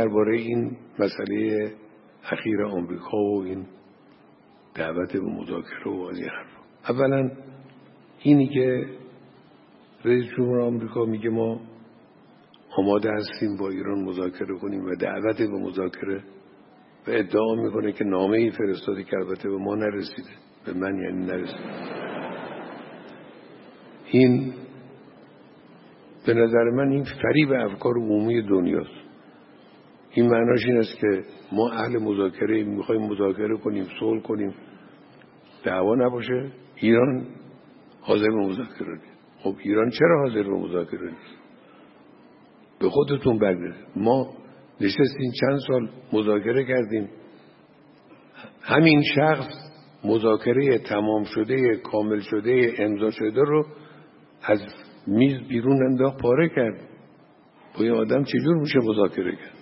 درباره این مسئله اخیر آمریکا و این دعوت به مذاکره و از این حرفا. اولا اینی که رئیس جمهور آمریکا میگه ما آماده هستیم با ایران مذاکره کنیم و دعوت به مذاکره و ادعا میکنه که نامه‌ای فرستاده که البته به ما نرسیده، به من یعنی نرسیده. این به نظر من این فریب افکار عمومی دنیاست. این معناش این است که ما اهل مذاکره میخوایم مذاکره کنیم، صلح کنیم، دعوا نباشه. ایران حاضر به مذاکره نیست. خب ایران چرا حاضر به مذاکره نیست؟ به خودتون برگردید. ما نشستیم چند سال مذاکره کردیم، همین شخص مذاکره تمام شده، کامل شده، امضا شده رو از میز بیرون انداخت، پاره کرد. با این آدم چجور میشه مذاکره کرد؟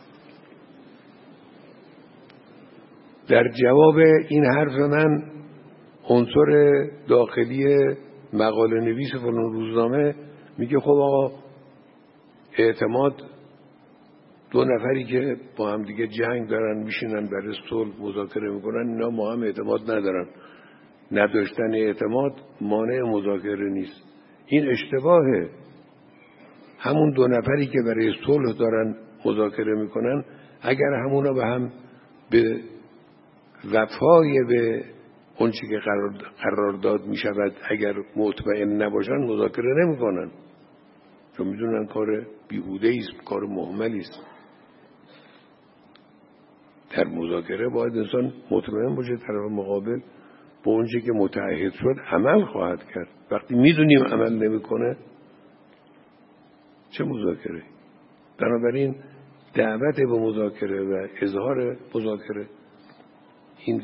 در جواب این حرف من عنصر داخلی مقاله نویس فلان روزنامه میگه خب آقا اعتماد، دو نفری که با هم دیگه جنگ دارن میشینن برای صلح مذاکره میکنن، اینا ما هم اعتماد ندارن. نداشتن اعتماد مانع مذاکره نیست. این اشتباهه. همون دو نفری که برای صلح دارن مذاکره میکنن اگر همونا به هم به وفای به اون چی که قرارداد میشود اگر مطمئن نباشن مذاکره نمیکنن، چون میدونن کار بیهوده است، کار مهملی است. در مذاکره باید انسان مطمئن باشه طرف مقابل با اون چی که متعهد شد عمل خواهد کرد. وقتی میدونیم عمل نمیکنه چه مذاکره؟ بنابراین دعوت به مذاکره و اظهار مذاکره این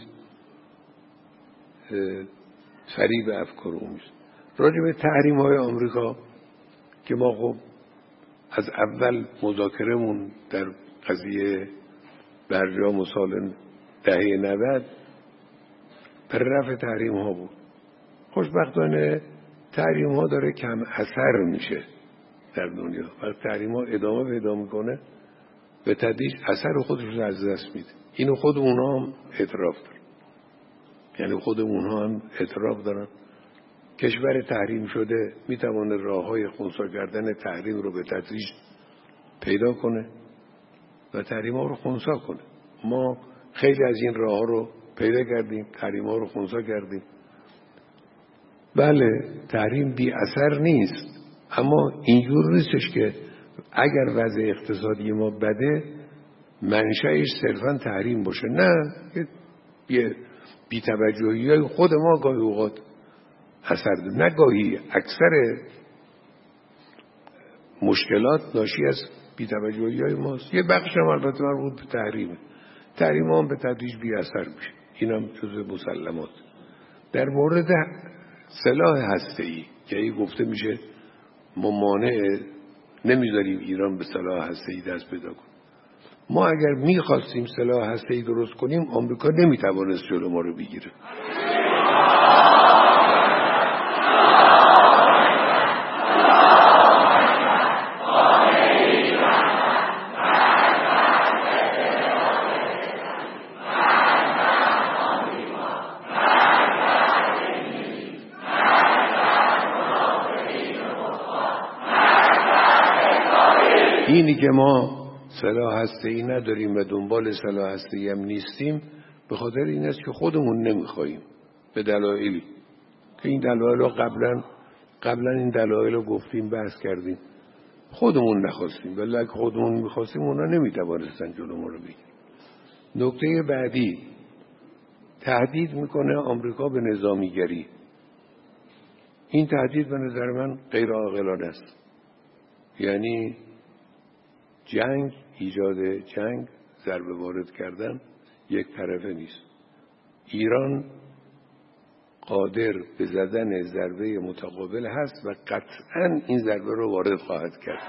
فریب افکار عمومی است. راجع به تحریم‌های آمریکا که ما خب از اول مذاکرهمون در قضیه برجام و سال دهه 90 پر رفع تحریم‌ها بود. خوشبختانه تحریم‌ها داره کم اثر میشه در دنیا. وقتی تحریم‌ها ادامه پیدا میکنه به تدریج اثر خودش رو از دست میده. اینو خود اونها هم اعتراف دارن. یعنی خود اونها هم اعتراف دارن. کشور تحریم شده میتونه راه‌های خنثی کردن تحریم رو به تدریج پیدا کنه و تحریم‌ها رو خنثی کنه. ما خیلی از این راه‌ها رو پیدا کردیم، تحریم‌ها رو خنثی کردیم. بله تحریم بی اثر نیست، اما اینجور نیستش که اگر وضع اقتصادی ما بده منشأش صرفاً تحریم باشه. نه، یه بی‌توجهی‌های خود ما گاهی اوقات اثر ده. نه گاهی، اکثر مشکلات ناشی از بی‌توجهی‌های ماست. یه بخش هم البته مربوط به تحریمه. تحریم هم به تدریج بی اثر میشه. اینم جزء مسلمات. در مورد سلاح هسته‌ای که این گفته میشه ما مانع نمیذاریم ایران به سلاح هسته‌ای دست پیدا کنه. ما اگر میخواستیم سلاح هسته‌ای درست کنیم آمریکا نمیتوانست جلو ما رو بگیره. اینی که ما سلاح هسته‌ای نداریم و دنبال سلاح هسته‌ای هم نیستیم به خاطر این است که خودمون نمیخوایم، به دلایلی که این دلایل رو قبلا این دلایل رو گفتیم، بحث کردیم. خودمون نخواستیم، ولی اگه خودمون میخواستیم اونا نمیتوانستن جلو ما رو بگیرن. نکته بعدی، تهدید میکنه آمریکا به نظامیگری. این تهدید به نظر من غیر عاقلانه است. یعنی جنگ، ایجاد جنگ، ضربه وارد کردن یک طرفه نیست. ایران قادر به زدن ضربه متقابل هست و قطعاً این ضربه رو وارد خواهد کرد.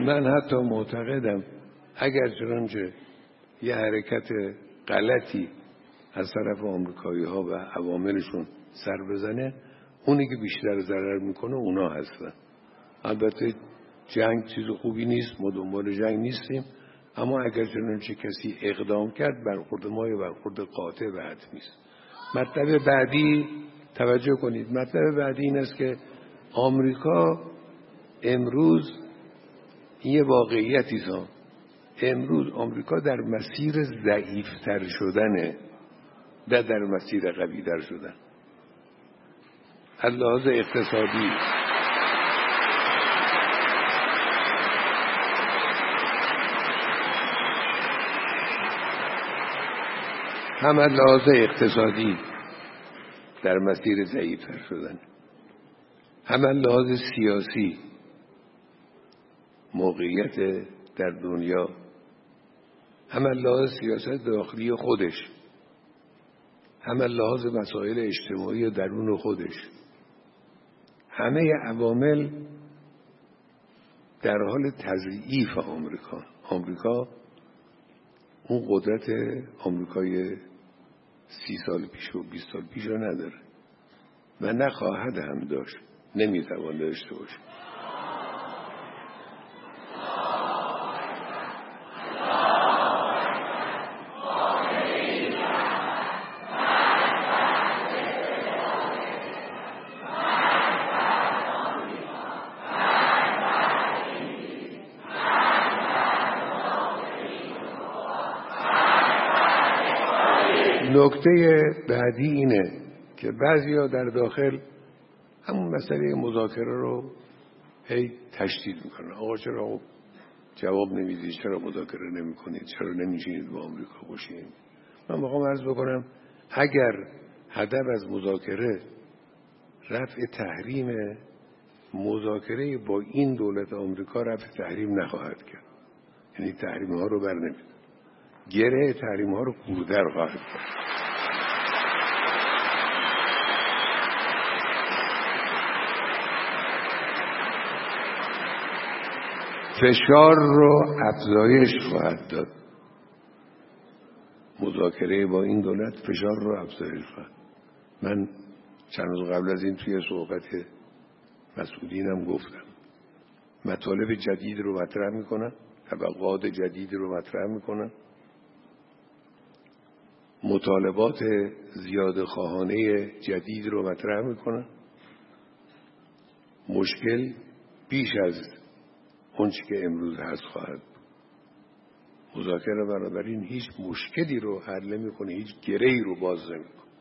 من حتی معتقدم اگر چنانچه یه حرکت غلطی از طرف آمریکایی ها و عواملشون سر بزنه، اونی که بیشتر ضرر میکنه اونا هستن. البته جنگ چیز خوبی نیست، ما دنبال جنگ نیستیم، اما اگر چنانچه کسی اقدام کرد برخورد ما یه برخورد قاطع و حتمی است. مطلب بعدی توجه کنید، مطلب بعدی این است که آمریکا امروز یه واقعیتی است. امروز آمریکا در مسیر ضعیفتر شدنه، نه در مسیر قوی‌تر شدن. از لحاظ اقتصادی هم از لحاظ اقتصادی در مسیر ضعیفتر شدن، هم از لحاظ سیاسی موقعیت در دنیا، هم از لحاظ سیاست داخلی خودش، هم از لحاظ مسائل اجتماعی درون خودش، همه عوامل در حال تضعیف آمریکا اون قدرت آمریکای 30 سال پیش و 20 سال پیش رو نداره و نخواهد هم داشت، نمیتوان داشته باشه. نکته بعدی اینه که بعضیا در داخل همون مسئله مذاکره رو هی تشدید میکنن. آقا چرا جواب نمیدید؟ چرا مذاکره نمیکنید؟ چرا نمیشینید با آمریکا باشید؟ من میخوام عرض بکنم اگر هدف از مذاکره رفع تحریم، مذاکره با این دولت آمریکا رفع تحریم نخواهد کرد. یعنی تحریم ها رو بر نمی‌داره، گره تحریم ها رو خوردر خواهد کرد. فشار رو افزایش خواهد داد. مذاکره با این دولت فشار رو افزایش خواهد. من چند روز قبل از این توی صحبت مسئولینم گفتم مطالب جدید رو مطرح میکنن، طبقات جدید رو مطرح میکنن، مطالبات زیاده خواهانه جدید رو مطرح میکنن. مشکل بیش از اون چی که امروز هست خواهد. مذاکره بنابراین هیچ مشکلی رو حل نمی‌کنه، هیچ گره‌ای رو باز نمی‌کنه.